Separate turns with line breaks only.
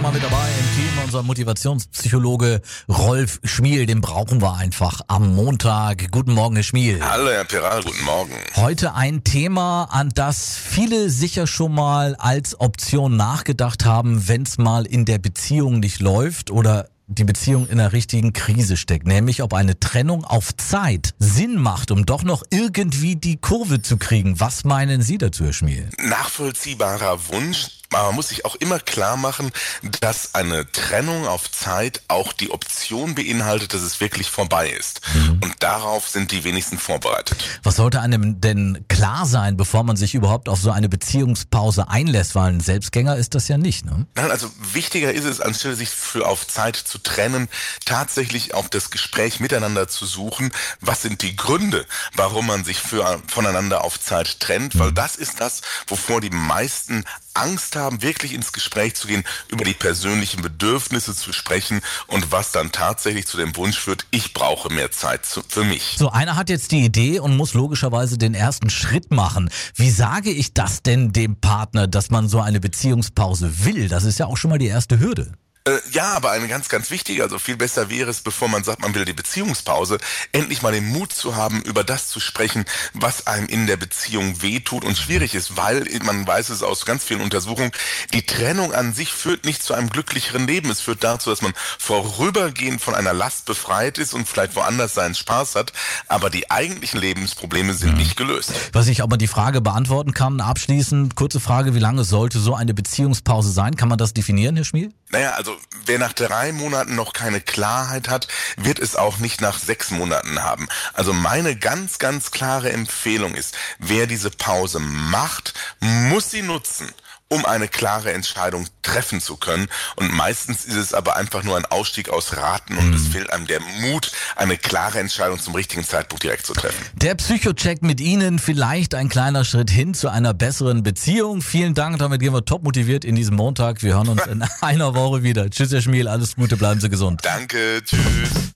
mal mit dabei im Team, unser Motivationspsychologe Rolf Schmiel, den brauchen wir einfach am Montag. Guten Morgen, Herr Schmiel.
Hallo, Herr Piral, guten Morgen.
Heute ein Thema, an das viele sicher schon mal als Option nachgedacht haben, wenn es mal in der Beziehung nicht läuft oder die Beziehung in einer richtigen Krise steckt, nämlich ob eine Trennung auf Zeit Sinn macht, um doch noch irgendwie die Kurve zu kriegen. Was meinen Sie dazu, Herr Schmiel?
Nachvollziehbarer Wunsch. Aber man muss sich auch immer klar machen, dass eine Trennung auf Zeit auch die Option beinhaltet, dass es wirklich vorbei ist. Und darauf sind die wenigsten vorbereitet.
Was sollte einem denn klar sein, bevor man sich überhaupt auf so eine Beziehungspause einlässt? Weil ein Selbstgänger ist das ja nicht, ne?
Nein, also wichtiger ist es, anstelle sich für auf Zeit zu trennen, tatsächlich auch das Gespräch miteinander zu suchen. Was sind die Gründe, warum man sich voneinander auf Zeit trennt? Weil das ist das, wovor die meisten Angst haben, wirklich ins Gespräch zu gehen, über die persönlichen Bedürfnisse zu sprechen und was dann tatsächlich zu dem Wunsch führt, ich brauche mehr Zeit für mich.
So, einer hat jetzt die Idee und muss logischerweise den ersten Schritt machen. Wie sage ich das denn dem Partner, dass man so eine Beziehungspause will? Das ist ja auch schon mal die erste Hürde.
Ja, aber eine ganz, ganz wichtige, also viel besser wäre es, bevor man sagt, man will die Beziehungspause, endlich mal den Mut zu haben, über das zu sprechen, was einem in der Beziehung wehtut und schwierig ist, weil man weiß es aus ganz vielen Untersuchungen, die Trennung an sich führt nicht zu einem glücklicheren Leben. Es führt dazu, dass man vorübergehend von einer Last befreit ist und vielleicht woanders seinen Spaß hat, aber die eigentlichen Lebensprobleme sind nicht gelöst.
Was ich aber die Frage beantworten kann, abschließend, kurze Frage, wie lange sollte so eine Beziehungspause sein? Kann man das definieren, Herr Schmiel?
Naja, also wer nach 3 Monaten noch keine Klarheit hat, wird es auch nicht nach 6 Monaten haben. Also meine ganz, ganz klare Empfehlung ist, wer diese Pause macht, muss sie nutzen, um eine klare Entscheidung treffen zu können. Und meistens ist es aber einfach nur ein Ausstieg aus Raten und es fehlt einem der Mut, eine klare Entscheidung zum richtigen Zeitpunkt direkt zu treffen.
Der Psychocheck mit Ihnen, vielleicht ein kleiner Schritt hin zu einer besseren Beziehung. Vielen Dank, damit gehen wir top motiviert in diesem Montag. Wir hören uns in einer Woche wieder. Tschüss, Herr Schmiel, alles Gute, bleiben Sie gesund.
Danke, tschüss.